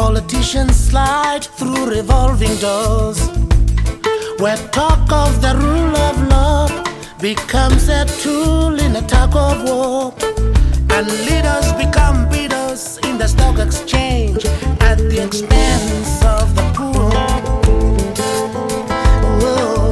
politicians slide through revolving doors, where talk of the rule of law becomes a tool in a tug of war, and leaders become bidders in the stock exchange at the expense of the poor. Whoa.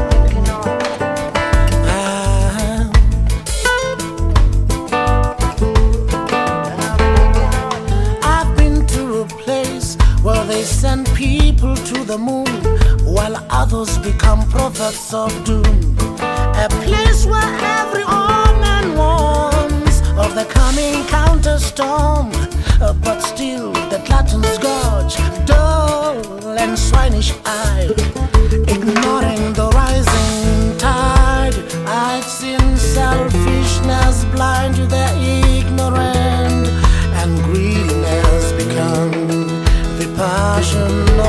I've been to a place where they send people to the moon while others become prophets of doom. A place where every omen warns of the coming counterstorm, but still the gluttons gorge, dull and swinish eyed, ignoring the rising tide. I've seen selfishness blind to the ignorant, and greediness become the passion